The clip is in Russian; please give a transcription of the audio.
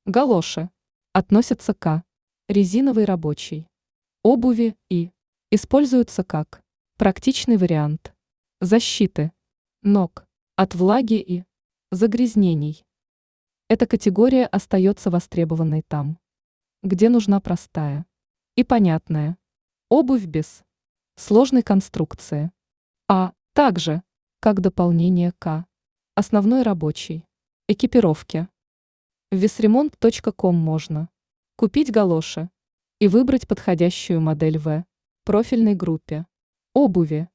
Галоши относятся к резиновый рабочий, обуви и используются как практичный вариант защиты ног от влаги и загрязнений. Эта категория остается востребованной там, где нужна простая и понятная обувь без сложной конструкции, а также как дополнение к основной рабочей экипировке. В весремонт.ком можно купить галоши и выбрать подходящую модель в профильной группе обуви.